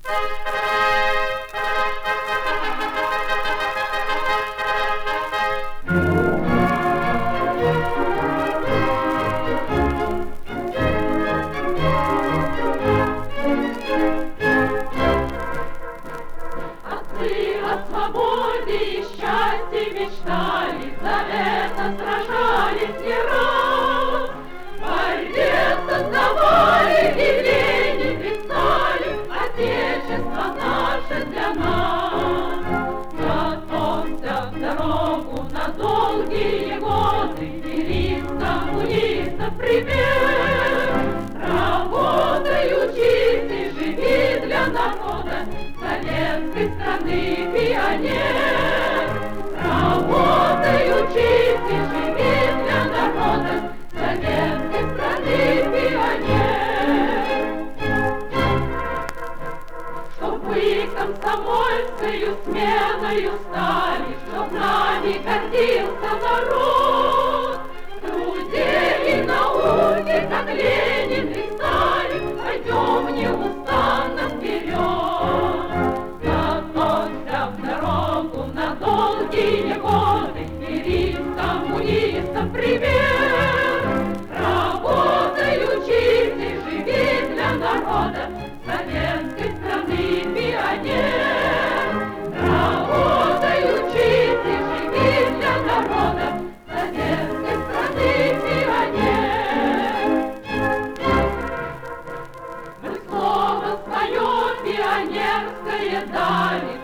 О свободе и счастье мечтали, за это сражались не раз. В борьбе создавали и Ленин, и Сталин, Отечество наше для нас. Готовься в дорогу на долгие годы, бери коммунистов пример. Работай, учись и живи для народа, советской страны пионер. Работай, учись и живи для народа, советской страны пионер. Чтоб вы комсомольцею сменою стали, чтоб нами гордился народ. В труде и науке, как Ленин и Сталин, пойдем неустанно вперед. Готовься в дорогу на долгие годы, бери коммунистов пример. Работай, учись и живи для народа, советской страны пионер. Работай, учись и живи для народа, советской страны пионер. Мы слово свое пионерское дали,